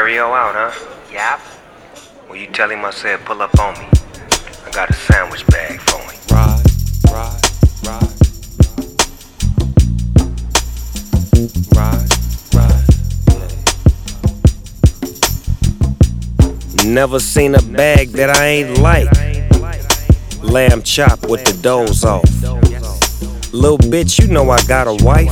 Stereo out, huh? Yep. Well, you tell him I said pull up on me. I got a sandwich bag for him. Ride. Never seen a bag that I ain't like. Lamb chop with the doughs off. Little bitch, you know I got a wife.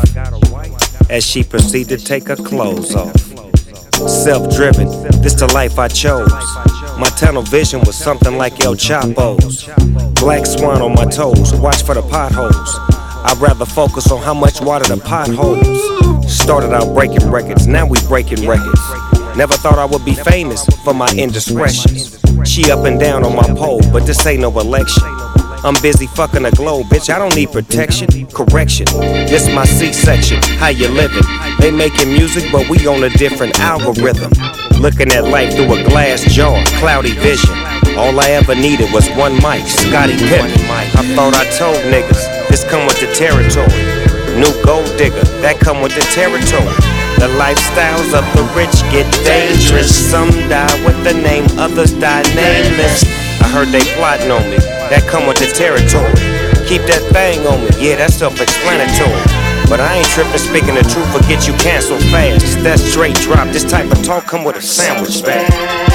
As she proceeded to take her clothes off. Self-driven, this the life I chose. My tunnel vision was something like El Chapo's. Black swan on my toes, watch for the potholes. I'd rather focus on how much water the potholes. Started out breaking records, now we breaking records. Never thought I would be famous for my indiscretions. She up and down on my pole, but this ain't no election. I'm busy fucking a globe, bitch, I don't need protection. Correction, this my C-section, how you living? They making music, but we on a different algorithm. Looking at life through a glass jar, cloudy vision. All I ever needed was one mic, Scottie Pippen. I thought I told niggas, this come with the territory. New gold digger, that come with the territory. The lifestyles of the rich get dangerous. Some die with the name, others die nameless. I heard they plotting on me, that come with the territory. Keep that thing on me, yeah, that's self-explanatory. But I ain't tripping, speaking the truth, will get you canceled fast. That's straight drop, this type of talk come with a sandwich bag.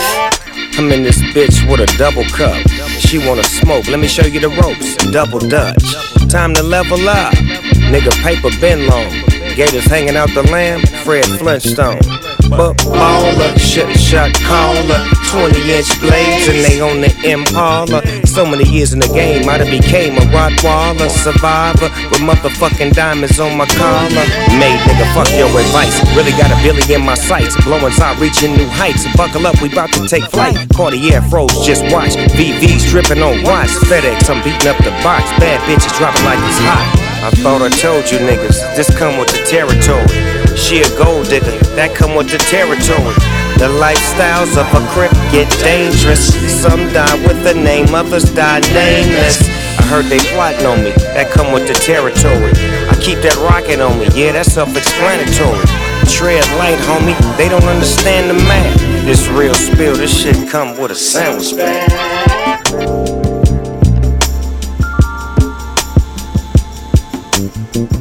I'm in this bitch with a double cup. She wanna smoke, let me show you the ropes. Double Dutch, time to level up. Nigga, paper been long. Gators hanging out the lamb, Fred Flintstone. But baller, shot caller, 20-inch blades and they on the Impala. So many years in the game, I done became a Rottweiler survivor with motherfucking diamonds on my collar. Made nigga, fuck your advice. Really got a billy in my sights. Blowing's out, reaching new heights. Buckle up, we bout to take flight. Cartier froze, just watch. VV's dripping on watch. FedEx, I'm beating up the box. Bad bitches dropping like it's hot. I thought I told you niggas, this come with the territory. She a gold digger, that come with the territory. The lifestyles of a crip get dangerous. Some die with a name, others die nameless. I heard they plotting on me, that come with the territory. I keep that rocket on me, yeah, that's self-explanatory. Tread light, homie, they don't understand the math. This real spill, this shit come with a sandwich bag.